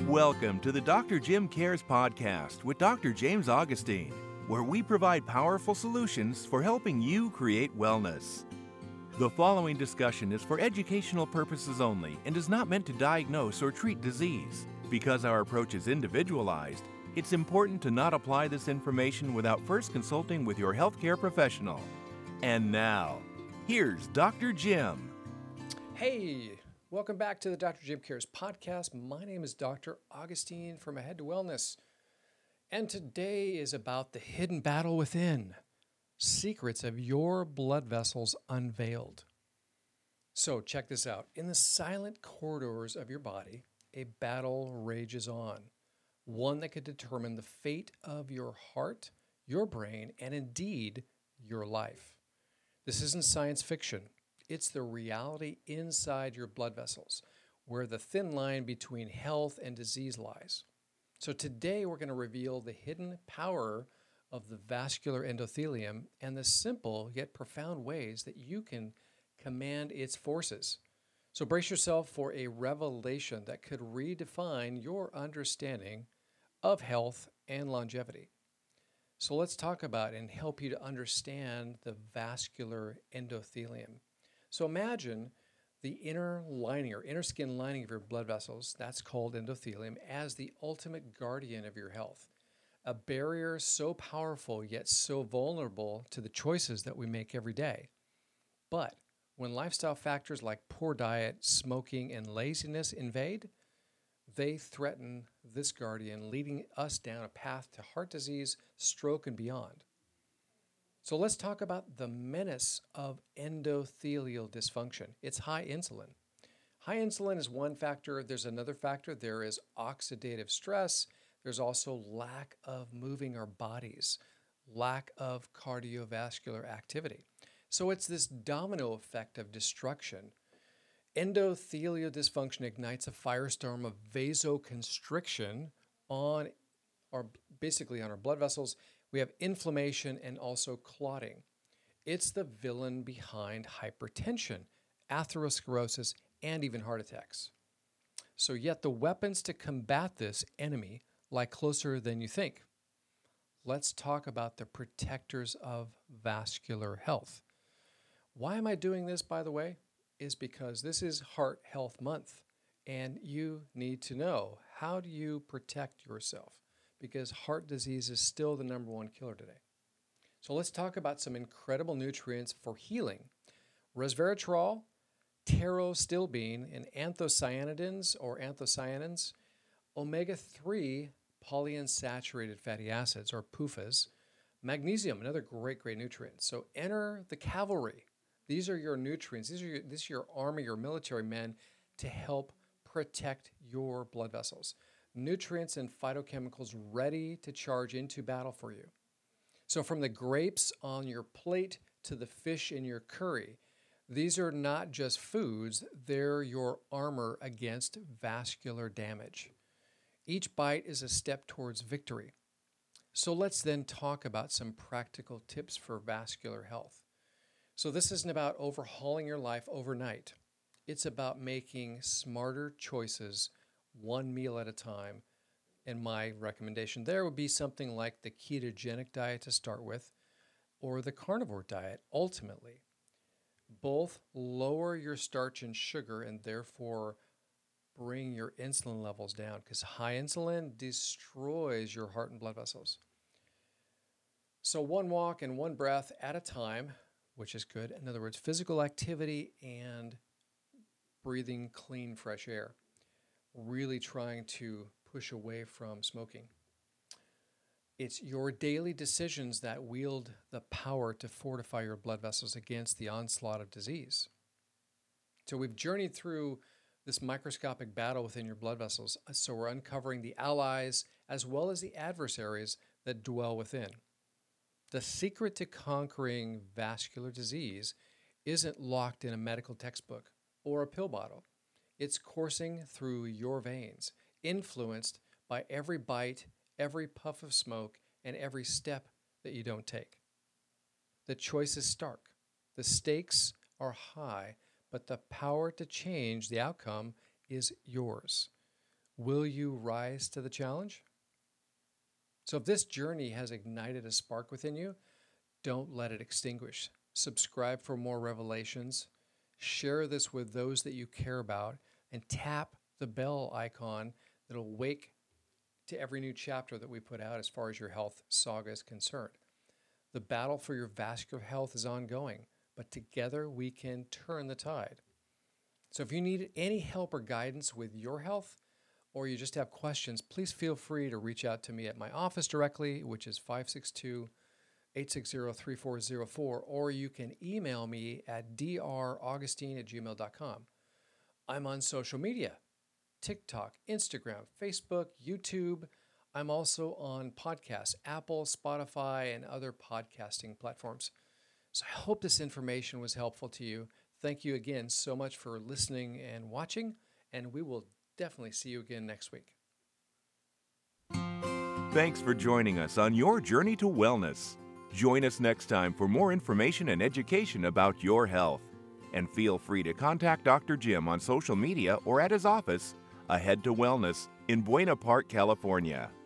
Welcome to the Dr. Jim Cares podcast with Dr. James Augustine, where we provide powerful solutions for helping you create wellness. The following discussion is for educational purposes only and is not meant to diagnose or treat disease. Because our approach is individualized, it's important to not apply this information without first consulting with your healthcare professional. And now, here's Dr. Jim. Hey, welcome back to the Dr. Jim Cares podcast. My name is Dr. Augustine from Ahead to Wellness, and today is about the hidden battle within, secrets of your blood vessels unveiled. So check this out. In the silent corridors of your body, a battle rages on, one that could determine the fate of your heart, your brain, and indeed your life. This isn't science fiction. It's the reality inside your blood vessels, where the thin line between health and disease lies. So today we're going to reveal the hidden power of the vascular endothelium and the simple yet profound ways that you can command its forces. So brace yourself for a revelation that could redefine your understanding of health and longevity. So let's talk about and help you to understand the vascular endothelium. So imagine the inner lining or inner skin lining of your blood vessels, that's called endothelium, as the ultimate guardian of your health. A barrier so powerful yet so vulnerable to the choices that we make every day. But when lifestyle factors like poor diet, smoking, and laziness invade, they threaten this guardian, leading us down a path to heart disease, stroke, and beyond. So let's talk about the menace of endothelial dysfunction. It's high insulin. High insulin is one factor. There's another factor. There is oxidative stress. There's also lack of moving our bodies, lack of cardiovascular activity. So it's this domino effect of destruction. Endothelial dysfunction ignites a firestorm of vasoconstriction on our blood vessels. We have inflammation and also clotting. It's the villain behind hypertension, atherosclerosis, and even heart attacks. So yet the weapons to combat this enemy lie closer than you think. Let's talk about the protectors of vascular health. Why am I doing this, by the way? Is because this is Heart Health Month, and you need to know, how do you protect yourself? Because heart disease is still the number one killer today. So let's talk about some incredible nutrients for healing. Resveratrol, pterostilbene, and anthocyanidins or anthocyanins, omega-3 polyunsaturated fatty acids or PUFAs, magnesium, another great nutrient. So enter the cavalry. These are your nutrients. This is your army, your military men to help protect your blood vessels. Nutrients and phytochemicals ready to charge into battle for you. So from the grapes on your plate to the fish in your curry, these are not just foods, they're your armor against vascular damage. Each bite is a step towards victory. So let's then talk about some practical tips for vascular health. So this isn't about overhauling your life overnight. It's about making smarter choices one meal at a time. And my recommendation there would be something like the ketogenic diet to start with, or the carnivore diet ultimately. Both lower your starch and sugar and therefore bring your insulin levels down, because high insulin destroys your heart and blood vessels. So one walk and one breath at a time, which is good. In other words, physical activity and breathing clean, fresh air. Really trying to push away from smoking. It's your daily decisions that wield the power to fortify your blood vessels against the onslaught of disease. So we've journeyed through this microscopic battle within your blood vessels. So we're uncovering the allies as well as the adversaries that dwell within. The secret to conquering vascular disease isn't locked in a medical textbook or a pill bottle. It's coursing through your veins, influenced by every bite, every puff of smoke, and every step that you don't take. The choice is stark. The stakes are high, but the power to change the outcome is yours. Will you rise to the challenge? So if this journey has ignited a spark within you, don't let it extinguish. Subscribe for more revelations. Share this with those that you care about, and tap the bell icon that'll wake to every new chapter that we put out as far as your health saga is concerned. The battle for your vascular health is ongoing, but together we can turn the tide. So if you need any help or guidance with your health, or you just have questions, please feel free to reach out to me at my office directly, which is 562-860-3404, or you can email me at draugustine@gmail.com. I'm on social media, TikTok, Instagram, Facebook, YouTube. I'm also on podcasts, Apple, Spotify, and other podcasting platforms. So I hope this information was helpful to you. Thank you again so much for listening and watching, and we will definitely see you again next week. Thanks for joining us on your journey to wellness. Join us next time for more information and education about your health. And feel free to contact Dr. Jim on social media or at his office, Ahead to Wellness in Buena Park, California.